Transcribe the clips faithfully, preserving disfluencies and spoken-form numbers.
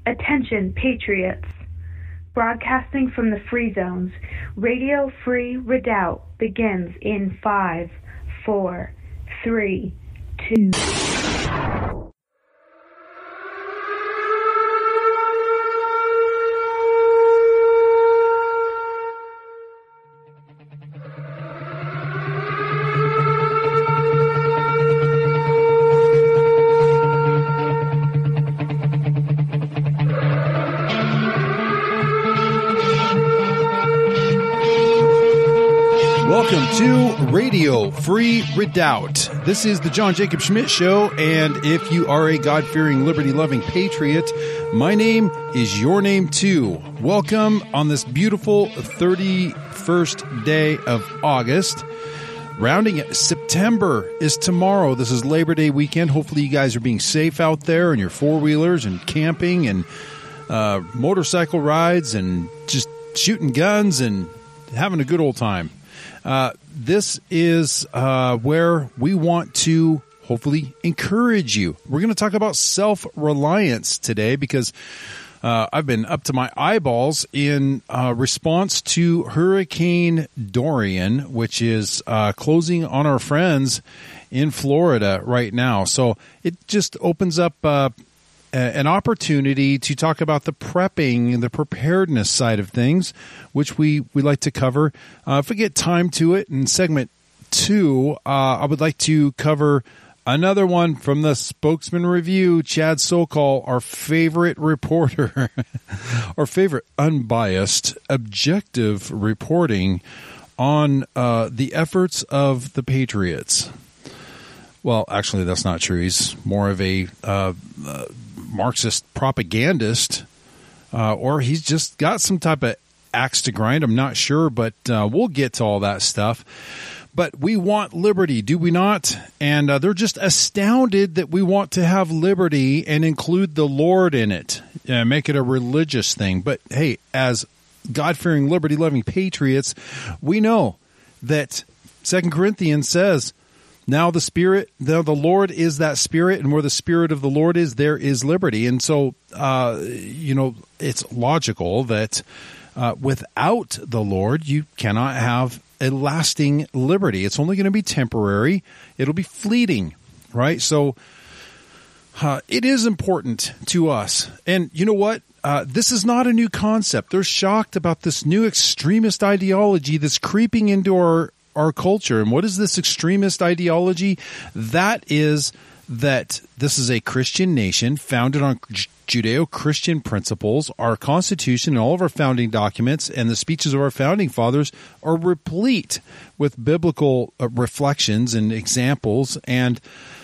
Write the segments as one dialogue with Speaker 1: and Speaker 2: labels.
Speaker 1: Attention, Patriots. Broadcasting from the Free Zones, Radio Free Redoubt begins in five, four, three, two.
Speaker 2: Welcome to Radio Free Redoubt. This is the John Jacob Schmidt Show, and if you are a God-fearing, liberty-loving patriot, my name is your name too. Welcome on this beautiful thirty-first day of August. Rounding it, September is tomorrow. This is Labor Day weekend. Hopefully you guys are being safe out there in your four-wheelers and camping and uh, motorcycle rides and just shooting guns and having a good old time. Uh, this is uh, where we want to hopefully encourage you. We're going to talk about self-reliance today because uh, I've been up to my eyeballs in uh, response to Hurricane Dorian, which is uh, closing on our friends in Florida right now. So it just opens up uh, an opportunity to talk about the prepping and the preparedness side of things, which we, we like to cover. Uh, if we get time to it in segment two, uh, I would like to cover another one from the Spokesman Review, Chad Sokol, our favorite reporter, our favorite unbiased, objective reporting on uh, the efforts of the Patriots. Well, actually, that's not true. He's more of a uh, uh, Marxist propagandist, uh, or he's just got some type of axe to grind. I'm not sure, but uh, we'll get to all that stuff. But we want liberty, do we not? And uh, they're just astounded that we want to have liberty and include the Lord in it, uh, make it a religious thing. But hey, as God-fearing, liberty-loving patriots, we know that Second Corinthians says, now the Spirit, the, the Lord is that Spirit, and where the Spirit of the Lord is, there is liberty. And so, uh, you know, it's logical that uh, without the Lord, you cannot have a lasting liberty. It's only going to be temporary. It'll be fleeting, right? So uh, it is important to us. And you know what? Uh, this is not a new concept. They're shocked about this new extremist ideology that's creeping into our our culture. And what is this extremist ideology? That is that this is a Christian nation founded on Judeo-Christian principles. Our Constitution and all of our founding documents and the speeches of our founding fathers are replete with biblical uh, reflections and examples, and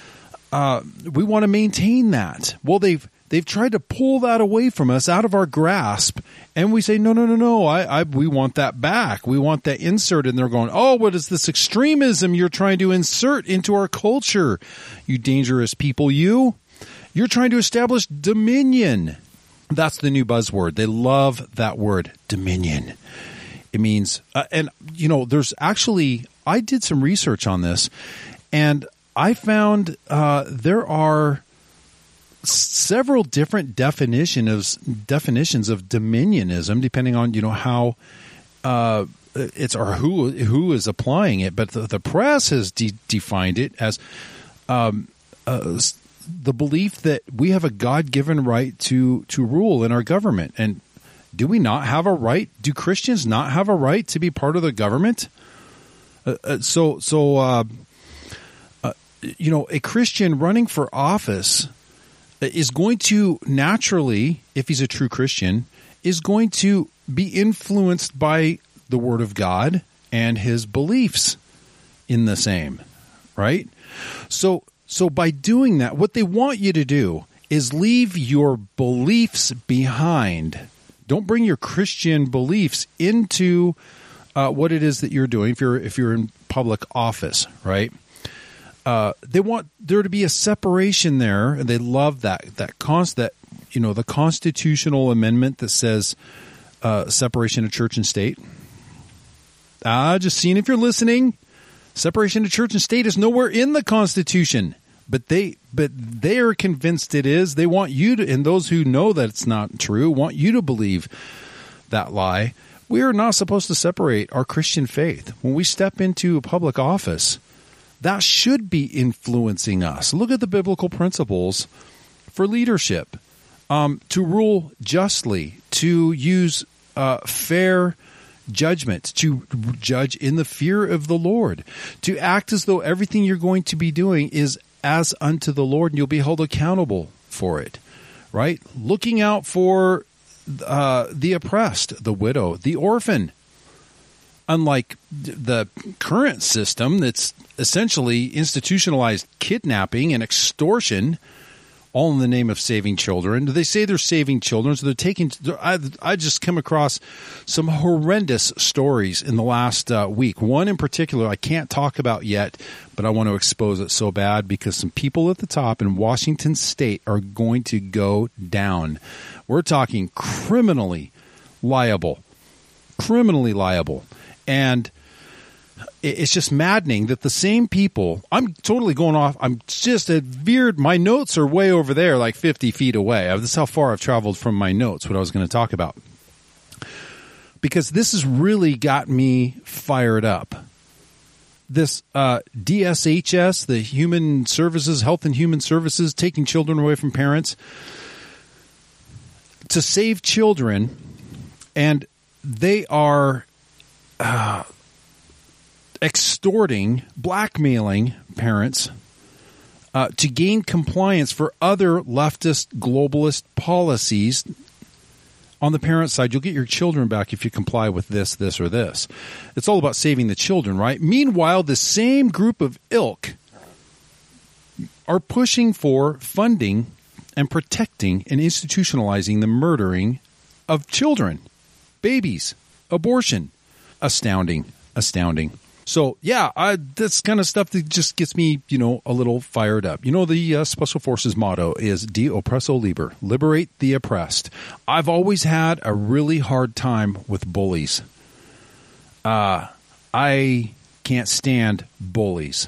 Speaker 2: uh, we want to maintain that. Well, they've They've tried to pull that away from us, out of our grasp, and we say, no, no, no, no, I, I, we want that back. We want that inserted. And they're going, oh, what is this extremism you're trying to insert into our culture? You dangerous people, you. You're trying to establish dominion. That's the new buzzword. They love that word, dominion. It means, uh, and, you know, there's actually, I did some research on this, and I found uh, there are several different definition of definitions of dominionism, depending on, you know, how uh, it's or who who is applying it. But the, the press has de- defined it as um, uh, the belief that we have a God-given right to to rule in our government. And do we not have a right? Do Christians not have a right to be part of the government? Uh, uh, so so uh, uh, you know, a Christian running for office is going to naturally, if he's a true Christian, is going to be influenced by the Word of God and his beliefs in the same, right? So, so by doing that, what they want you to do is leave your beliefs behind. Don't bring your Christian beliefs into uh, what it is that you're doing if you're if you're in public office, right? Uh, they want there to be a separation there, and they love that that const that you know the constitutional amendment that says uh, separation of church and state. Ah, uh, just seeing if you're listening. Separation of church and state is nowhere in the Constitution. But they but they are convinced it is. They want you to, and those who know that it's not true, want you to believe that lie. We are not supposed to separate our Christian faith. When we step into a public office, that should be influencing us. Look at the biblical principles for leadership. Um, to rule justly, to use uh, fair judgment, to judge in the fear of the Lord, to act as though everything you're going to be doing is as unto the Lord, and you'll be held accountable for it, right? Looking out for uh, the oppressed, the widow, the orphan. Unlike the current system that's essentially institutionalized kidnapping and extortion, all in the name of saving children. They say they're saving children, so they're taking. I, I just come across some horrendous stories in the last uh, week. One in particular I can't talk about yet, but I want to expose it so bad because some people at the top in Washington State are going to go down. We're talking criminally liable, criminally liable, and it's just maddening that the same people, I'm totally going off, I'm just a veered, my notes are way over there, like fifty feet away. This is how far I've traveled from my notes, what I was going to talk about. Because this has really got me fired up. This uh, D S H S, the Human Services, Health and Human Services, taking children away from parents, to save children, and they are Uh, extorting, blackmailing parents uh, to gain compliance for other leftist globalist policies on the parent side. You'll get your children back if you comply with this, this, or this. It's all about saving the children, right? Meanwhile, the same group of ilk are pushing for funding and protecting and institutionalizing the murdering of children, babies, abortion. Astounding, astounding. So, yeah, I, that's kind of stuff that just gets me, you know, a little fired up. You know, the uh, Special Forces motto is De Oppresso Liber, liberate the oppressed. I've always had a really hard time with bullies. Uh, I can't stand bullies.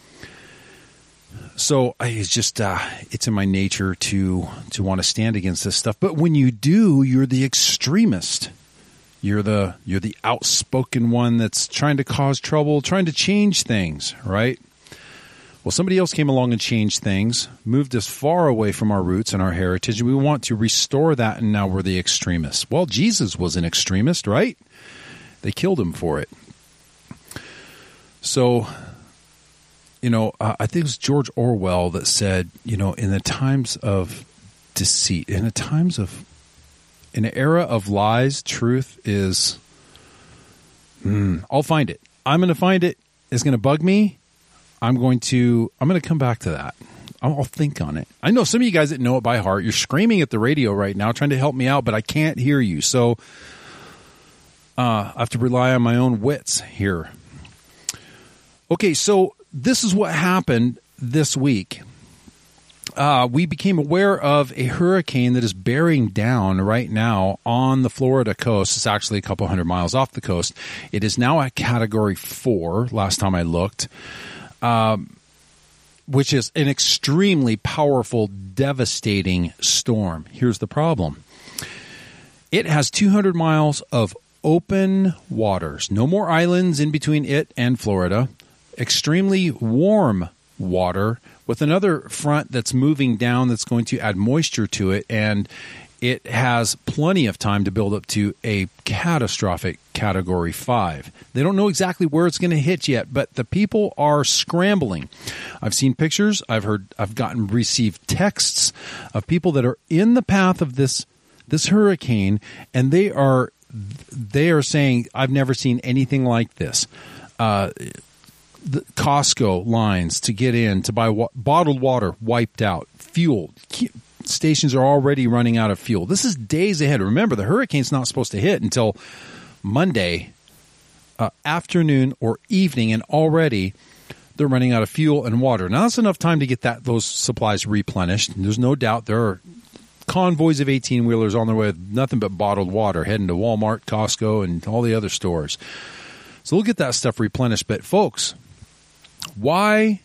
Speaker 2: So I, it's just, uh, it's in my nature to, to want to stand against this stuff. But when you do, you're the extremist. You're the you're the outspoken one that's trying to cause trouble, trying to change things, right? Well, somebody else came along and changed things, moved us far away from our roots and our heritage, and we want to restore that, and now we're the extremists. Well, Jesus was an extremist, right? They killed him for it. So, you know, uh, I think it was George Orwell that said, you know, in the times of deceit, in the times of in an era of lies, truth is, mm, I'll find it. I'm going to find it. It's going to bug me. I'm going to, I'm going to come back to that. I'll, I'll think on it. I know some of you guys that know it by heart. You're screaming at the radio right now, trying to help me out, but I can't hear you. So uh, I have to rely on my own wits here. Okay, so this is what happened this week. Uh, we became aware of a hurricane that is bearing down right now on the Florida coast. It's actually a couple hundred miles off the coast. It is now at Category four, last time I looked, um, which is an extremely powerful, devastating storm. Here's the problem. It has two hundred miles of open waters. No more islands in between it and Florida. Extremely warm water with another front that's moving down that's going to add moisture to it, and it has plenty of time to build up to a catastrophic Category five. They don't know exactly where it's going to hit yet, but the people are scrambling. I've seen pictures. I've heard. I've gotten received texts of people that are in the path of this this hurricane, and they are they are saying, "I've never seen anything like this." Uh, The Costco lines to get in to buy wa- bottled water wiped out. Fuel stations are already running out of fuel. This is days ahead. Remember, the hurricane's not supposed to hit until Monday uh, afternoon or evening, and already they're running out of fuel and water. Now, that's enough time to get that those supplies replenished. There's no doubt there are convoys of eighteen-wheelers on their way with nothing but bottled water heading to Walmart, Costco, and all the other stores. So we'll get that stuff replenished. But, folks, why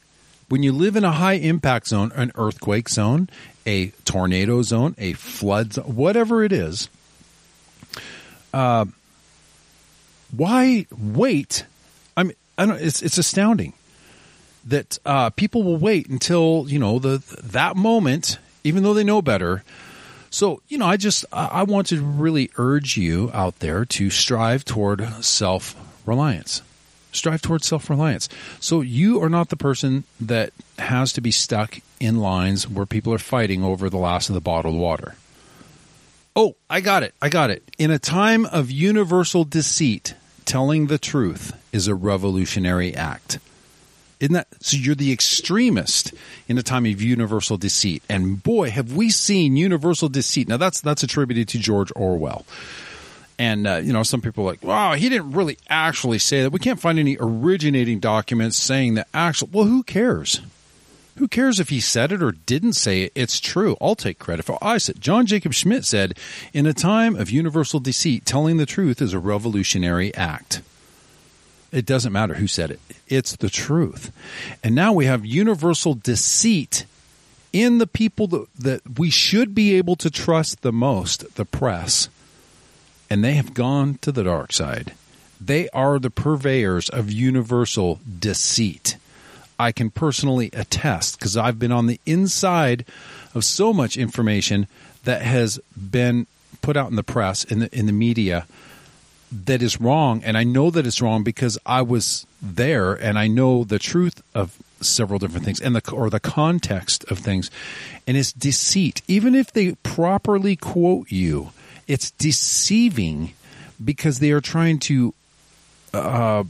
Speaker 2: When you live in a high impact zone, an earthquake zone, a tornado zone, a flood zone, whatever it is, uh, why wait? I mean, I don't, it's it's astounding that uh, people will wait until, you know, the that moment, even though they know better. So, you know, I just I want to really urge you out there to strive toward self-reliance. Strive towards self-reliance. So you are not the person that has to be stuck in lines where people are fighting over the last of the bottled water. Oh, I got it. I got it. In a time of universal deceit, telling the truth is a revolutionary act. Isn't that so? You're the extremist in a time of universal deceit. And boy, have we seen universal deceit. Now that's that's attributed to George Orwell. And, uh, you know, some people are like, wow, he didn't really actually say that. We can't find any originating documents saying that actual. Well, who cares? Who cares if he said it or didn't say it? It's true. I'll take credit for it. I said, John Jacob Schmidt said, in a time of universal deceit, telling the truth is a revolutionary act. It doesn't matter who said it. It's the truth. And now we have universal deceit in the people that, that we should be able to trust the most, the press. And they have gone to the dark side. They are the purveyors of universal deceit. I can personally attest because I've been on the inside of so much information that has been put out in the press, in the in the media, that is wrong. And I know that it's wrong because I was there and I know the truth of several different things and the or the context of things. And it's deceit. Even if they properly quote you, it's deceiving because they are trying to uh,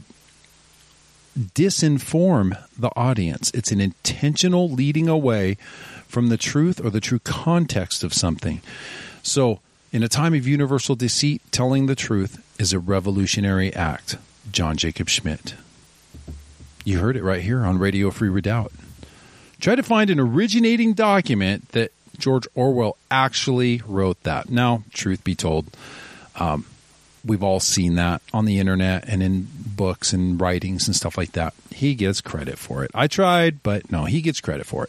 Speaker 2: disinform the audience. It's an intentional leading away from the truth or the true context of something. So, in a time of universal deceit, telling the truth is a revolutionary act. John Jacob Schmidt. You heard it right here on Radio Free Redoubt. Try to find an originating document that George Orwell actually wrote that. Now, truth be told, um, we've all seen that on the internet and in books and writings and stuff like that. He gets credit for it. I tried, but no, he gets credit for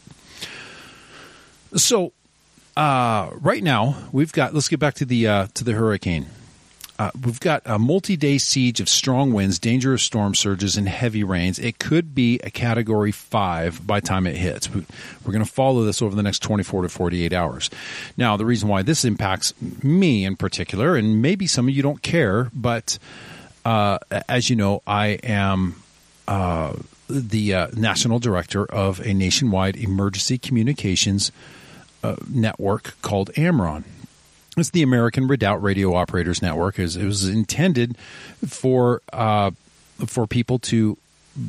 Speaker 2: it. So, uh, right now we've got. Let's get back to the uh, to the hurricane. Uh, we've got a multi-day siege of strong winds, dangerous storm surges, and heavy rains. It could be a Category five by the time it hits. We're going to follow this over the next twenty-four to forty-eight hours. Now, the reason why this impacts me in particular, and maybe some of you don't care, but uh, as you know, I am uh, the uh, national director of a nationwide emergency communications uh, network called AMRON. It's the American Redoubt Radio Operators Network. It was intended for uh, for people to,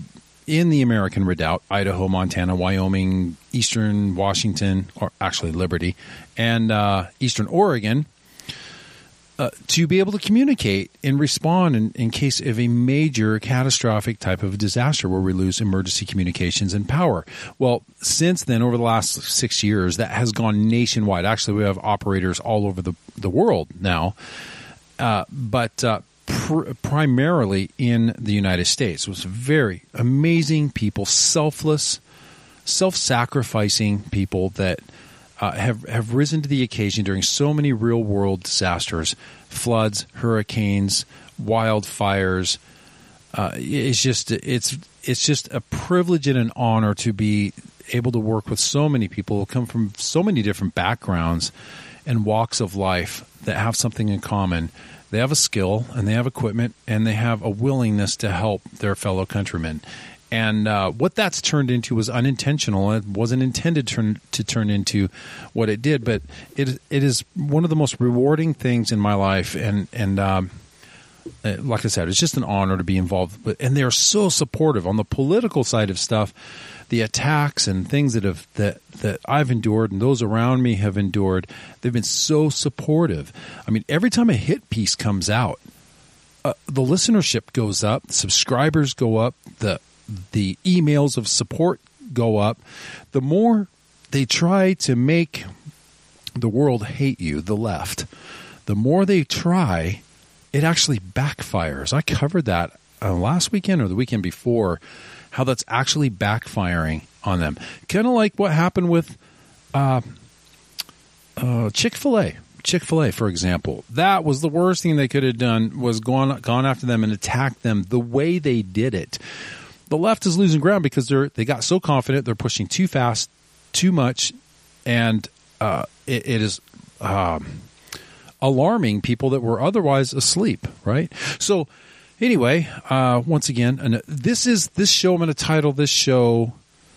Speaker 2: in the American Redoubt, Idaho, Montana, Wyoming, Eastern Washington, or actually Liberty, and uh, Eastern Oregon, uh, to be able to communicate and respond in, in case of a major catastrophic type of disaster where we lose emergency communications and power. Well, since then, over the last six years, that has gone nationwide. Actually, we have operators all over the, the world now, uh, but uh, pr- primarily in the United States. It was very amazing people, selfless, self-sacrificing people that Uh, have have risen to the occasion during so many real world disasters, floods, hurricanes, wildfires. Uh, it's just it's it's just a privilege and an honor to be able to work with so many people who come from so many different backgrounds and walks of life that have something in common. They have a skill and they have equipment and they have a willingness to help their fellow countrymen. And uh, what that's turned into was unintentional. It wasn't intended to turn, to turn into what it did, but it it is one of the most rewarding things in my life. And and um, like I said, it's just an honor to be involved with. And they're so supportive on the political side of stuff. The attacks and things that have that that I've endured and those around me have endured, they've been so supportive. I mean, every time a hit piece comes out, uh, the listenership goes up, the subscribers go up, the the emails of support go up. The more they try to make the world hate you, the left, the more they try, it actually backfires. I covered that uh, last weekend or the weekend before, how that's actually backfiring on them. Kind of like what happened with uh, uh, Chick-fil-A. Chick-fil-A, for example. That was the worst thing they could have done, was gone gone after them and attacked them the way they did it. The left is losing ground because they're they got so confident, they're pushing too fast, too much, and uh, it, it is um, alarming people that were otherwise asleep, right? So anyway, uh, once again, and this is this show, I'm going to title this show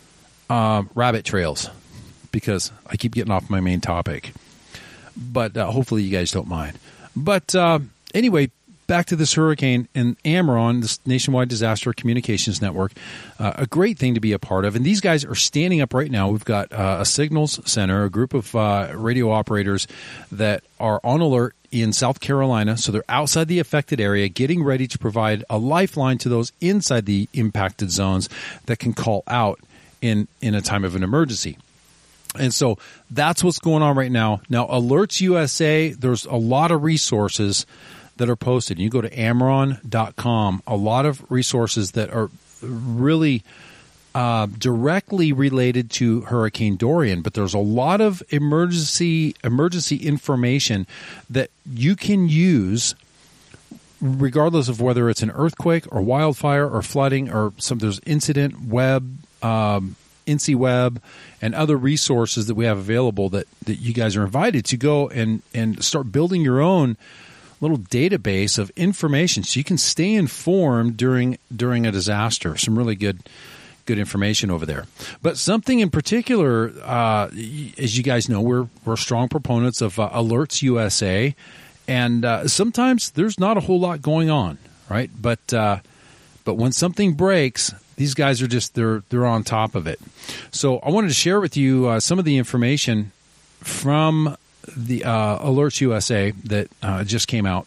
Speaker 2: uh, Rabbit Trails, because I keep getting off my main topic. But uh, hopefully you guys don't mind. But uh, anyway, back to this hurricane and Amaron, this nationwide disaster communications network, uh, a great thing to be a part of. And these guys are standing up right now. We've got uh, a signals center, a group of uh, radio operators that are on alert in South Carolina. So they're outside the affected area, getting ready to provide a lifeline to those inside the impacted zones that can call out in, in a time of an emergency. And so that's what's going on right now. Now, Alerts U S A, there's a lot of resources that are posted. You go to amaron dot com, a lot of resources that are really uh, directly related to Hurricane Dorian, but there's a lot of emergency emergency information that you can use regardless of whether it's an earthquake or wildfire or flooding or some there's incident web, um, INCIWeb, and other resources that we have available that, that you guys are invited to go and, and start building your own little database of information so you can stay informed during during a disaster. Some really good good information over there. But something in particular, uh, as you guys know, we're we're strong proponents of uh, Alerts U S A, and uh, sometimes there's not a whole lot going on, right? But uh, but when something breaks, these guys are just they're they're on top of it. So I wanted to share with you uh, some of the information from the uh, Alerts U S A that uh, just came out.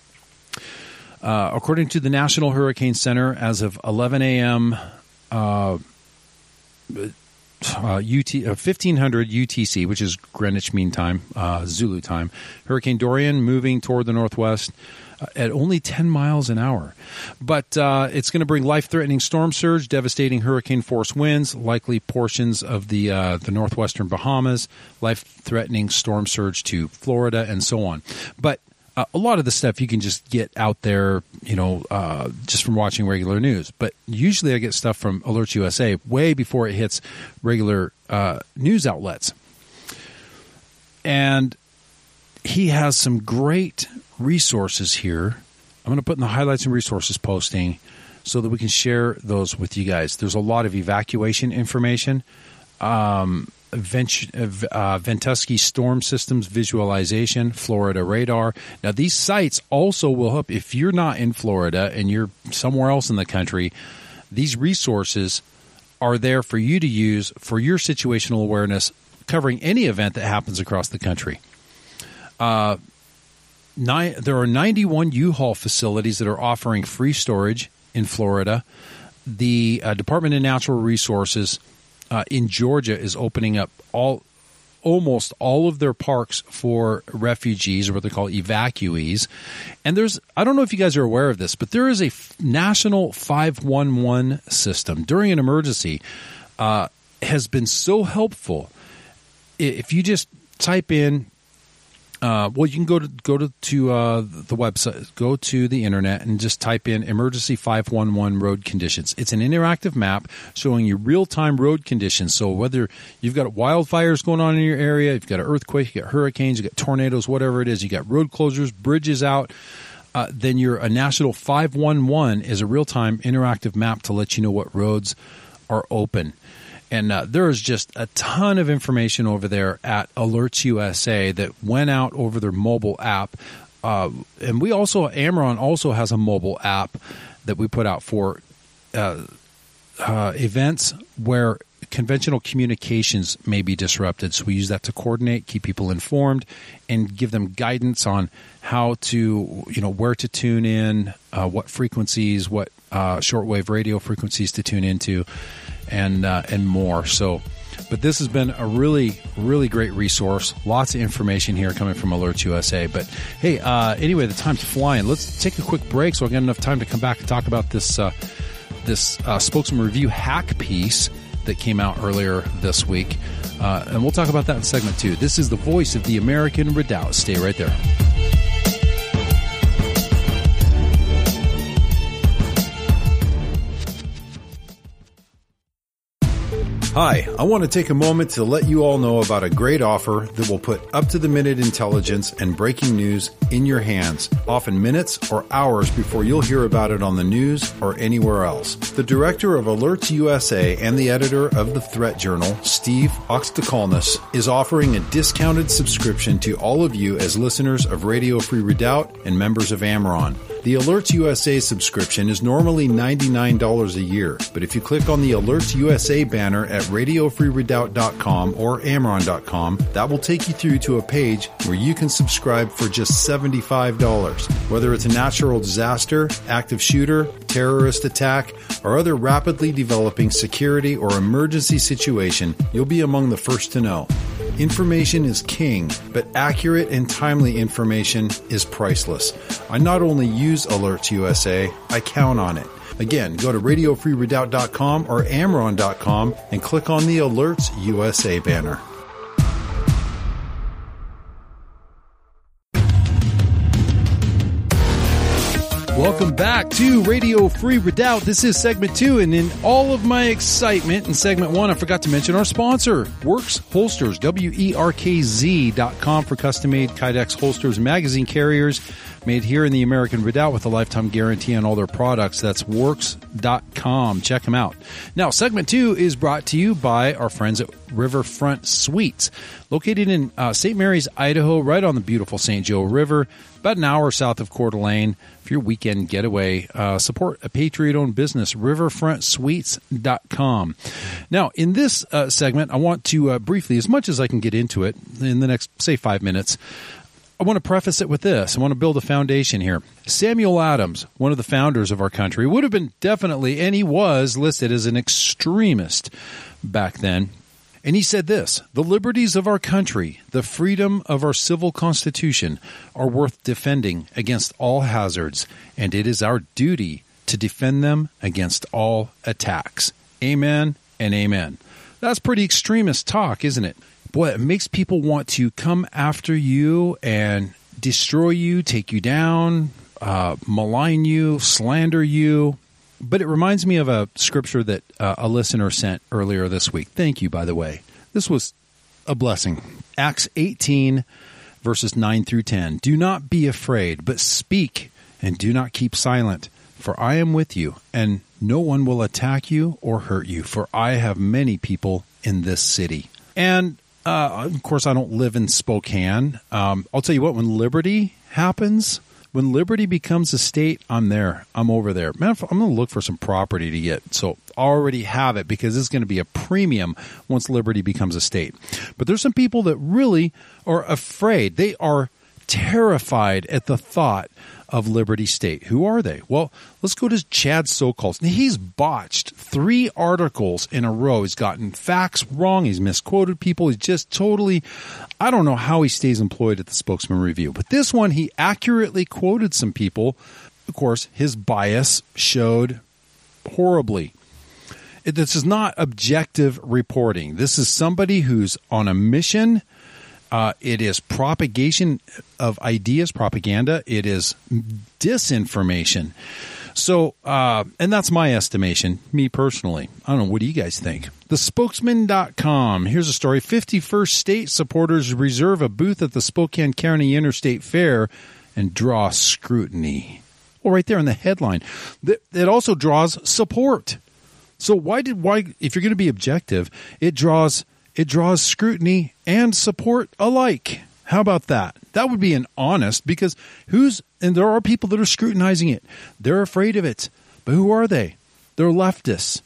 Speaker 2: Uh, according to the National Hurricane Center, as of eleven a.m. Uh, uh, U T, uh, fifteen hundred U T C, which is Greenwich Mean Time, uh, Zulu time, Hurricane Dorian moving toward the northwest uh, at only ten miles an hour. But uh, it's going to bring life-threatening storm surge, devastating hurricane-force winds, likely portions of the uh, the northwestern Bahamas, life-threatening storm surge to Florida, and so on. But uh, a lot of the stuff you can just get out there, you know, uh, just from watching regular news. But usually I get stuff from Alerts U S A way before it hits regular uh, news outlets. And he has some great resources here. I'm going to put in the highlights and resources posting so that we can share those with you guys. There's a lot of evacuation information, um, Vent- uh, Ventusky storm systems visualization, Florida radar. Now, these sites also will help if you're not in Florida and you're somewhere else in the country. These resources are there for you to use for your situational awareness, covering any event that happens across the country. Uh, nine, there are ninety-one U-Haul facilities that are offering free storage in Florida. The uh, Department of Natural Resources uh, in Georgia is opening up all, almost all of their parks for refugees, or what they call evacuees. And there's, I don't know if you guys are aware of this, but there is a f- national five one one system during an emergency. Uh, has been so helpful. If you just type in, uh, well, you can go to go to, to uh, the website, go to the internet, and just type in emergency five one one road conditions. It's an interactive map showing you real time road conditions. So whether you've got wildfires going on in your area, you've got an earthquake, you got hurricanes, you got tornadoes, whatever it is, you got road closures, bridges out. Uh, then your a national five one one is a real time interactive map to let you know what roads are open. And uh, there is just a ton of information over there at Alerts U S A that went out over their mobile app. Uh, and we also, Amaron also has a mobile app that we put out for uh, uh, events where conventional communications may be disrupted. So we use that to coordinate, keep people informed, and give them guidance on how to, you know, where to tune in, uh, what frequencies, what uh, shortwave radio frequencies to tune into, and uh, and more. So, but this has been a really, really great resource. Lots of information here coming from Alerts U S A. But hey, uh, anyway, the time's flying. Let's take a quick break so I got enough time to come back and talk about this uh, this uh, Spokesman Review hack piece that came out earlier this week. Uh, and we'll talk about that in segment two. This is the voice of the American Redoubt. Stay right there. Hi, I want to take a moment to let you all know about a great offer that will put up-to-the-minute intelligence and breaking news in your hands, often minutes or hours before you'll hear about it on the news or anywhere else. The director of Alerts U S A and the editor of the Threat Journal, Steve Oxtokalnis, is offering a discounted subscription to all of you as listeners of Radio Free Redoubt and members of Amaron. The Alerts U S A subscription is normally ninety-nine dollars a year, but if you click on the Alerts U S A banner at radio free redoubt dot com or amaron dot com, that will take you through to a page where you can subscribe for just seventy-five dollars. Whether it's a natural disaster, active shooter, terrorist attack, or other rapidly developing security or emergency situation, you'll be among the first to know. Information is king, but accurate and timely information is priceless. I not only use Alerts U S A, I count on it. Again, go to radio free redoubt dot com or amaron dot com and click on the Alerts U S A banner. Welcome back to Radio Free Redoubt. This is segment two, and in all of my excitement in segment one, I forgot to mention our sponsor, Works Holsters, W E R K Z dot com for custom-made Kydex holsters and magazine carriers made here in the American Redoubt with a lifetime guarantee on all their products. That's works dot com. Check them out. Now, segment two is brought to you by our friends at Riverfront Suites, located in uh, Saint Mary's, Idaho, right on the beautiful Saint Joe River, about an hour south of Coeur d'Alene. For your weekend getaway, uh, support a Patriot-owned business, riverfront suites dot com. Now, in this uh, segment, I want to uh, briefly, as much as I can get into it in the next, say, five minutes, I want to preface it with this. I want to build a foundation here. Samuel Adams, one of the founders of our country, would have been definitely, and he was, listed as an extremist back then. And he said this: the liberties of our country, the freedom of our civil constitution are worth defending against all hazards, and it is our duty to defend them against all attacks. Amen and amen. That's pretty extremist talk, isn't it? Boy, it makes people want to come after you and destroy you, take you down, uh, malign you, slander you. But it reminds me of a scripture that uh, a listener sent earlier this week. Thank you, by the way. This was a blessing. Acts eighteen, verses nine through ten. Do not be afraid, but speak, and do not keep silent. For I am with you, and no one will attack you or hurt you, for I have many people in this city. And, uh, of course, I don't live in Spokane. Um, I'll tell you what, when liberty happens... When liberty becomes a state, I'm there. I'm over there. Man, I'm going to look for some property to get. So I already have it because it's going to be a premium once liberty becomes a state. But there's some people that really are afraid. They are terrified at the thought of Liberty State. Who are they? Well, let's go to Chad Sokol. He's botched three articles in a row. He's gotten facts wrong. He's misquoted people. He's just totally, I don't know how he stays employed at the Spokesman Review. But this one, he accurately quoted some people. Of course, his bias showed horribly. This is not objective reporting. This is somebody who's on a mission. Uh, it is propagation of ideas, propaganda. It is disinformation. So, uh, and that's my estimation, me personally. I don't know. What do you guys think? The spokesman dot com. Here's a story. fifty-first state supporters reserve a booth at the Spokane County Interstate Fair and draw scrutiny. Well, right there in the headline. It also draws support. So why did, why, if you're going to be objective, it draws It draws scrutiny and support alike. How about that? That would be an honest, because who's, and there are people that are scrutinizing it. They're afraid of it. But who are they? They're leftists.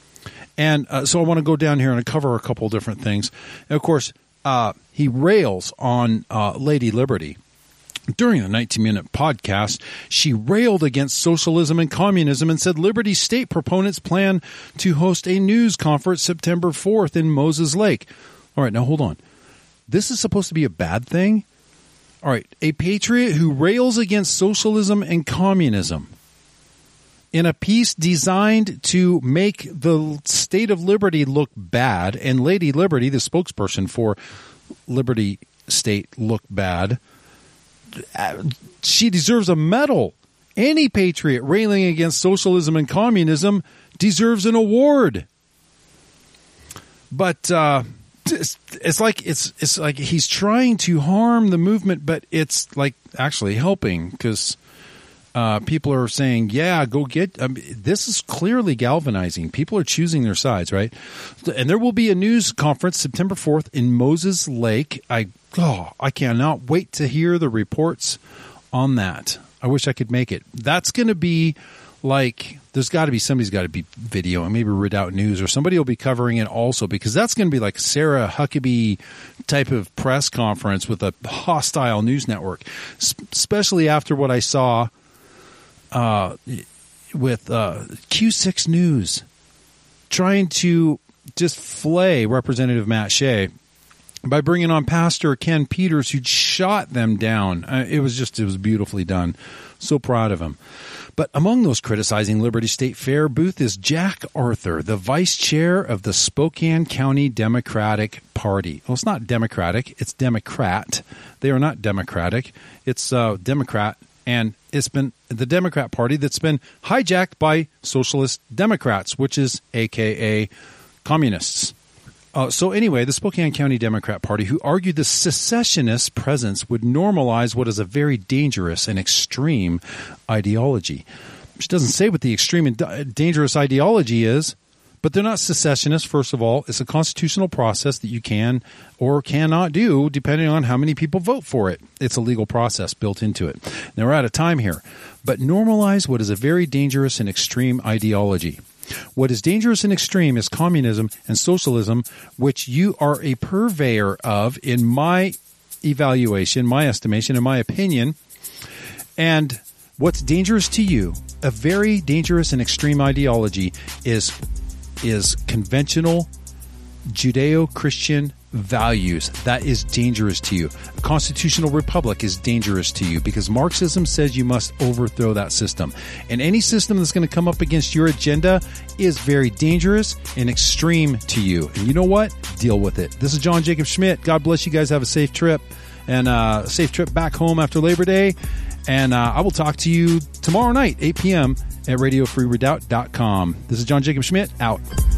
Speaker 2: And uh, so I want to go down here and cover a couple of different things. And of course, uh, he rails on uh, Lady Liberty. During the nineteen-minute podcast, she railed against socialism and communism and said Liberty State proponents plan to host a news conference September fourth in Moses Lake. All right, now hold on. This is supposed to be a bad thing? All right, a patriot who rails against socialism and communism. in a piece designed to make the state of Liberty look bad, and Lady Liberty, the spokesperson for Liberty State, look bad. She deserves a medal. Any patriot railing against socialism and communism deserves an award. But uh, it's, it's like it's it's like he's trying to harm the movement, but it's like actually helping, because uh, people are saying, "Yeah, go get." Um, this is clearly galvanizing. People are choosing their sides, right? And there will be a news conference September fourth in Moses Lake. I oh, I cannot wait to hear the reports on that. I wish I could make it. That's going to be like, there's got to be, somebody's got to be video, and maybe Redoubt News or somebody will be covering it also, because that's going to be like Sarah Huckabee type of press conference with a hostile news network, especially after what I saw uh, with uh, Q six News trying to just flay Representative Matt Shea by bringing on Pastor Ken Peters, who'd shot them down. Uh, it was just, it was beautifully done. So proud of him. But among those criticizing Liberty State Fair booth is Jack Arthur, the vice chair of the Spokane County Democratic Party. Well, it's not Democratic, it's Democrat. They are not Democratic. It's uh, Democrat, and it's been the Democrat Party that's been hijacked by Socialist Democrats, which is A K A communists. Uh, so anyway, the Spokane County Democrat Party, who argued the secessionist presence would normalize what is a very dangerous and extreme ideology. She doesn't say what the extreme and d- dangerous ideology is, but they're not secessionists, first of all. It's a constitutional process that you can or cannot do depending on how many people vote for it. It's a legal process built into it. Now, we're out of time here, but normalize what is a very dangerous and extreme ideology. What is dangerous and extreme is communism and socialism, which you are a purveyor of, in my evaluation, my estimation, in my opinion. And what's dangerous to you, a very dangerous and extreme ideology, is is conventional Judeo-Christian values. That is dangerous to you. A constitutional republic is dangerous to you because Marxism says you must overthrow that system. And any system that's going to come up against your agenda is very dangerous and extreme to you. And you know what? Deal with it. This is John Jacob Schmidt. God bless you guys. Have a safe trip, and uh, a safe trip back home after Labor Day. And uh, I will talk to you tomorrow night, eight p.m. at radio free redoubt dot com. This is John Jacob Schmidt, out.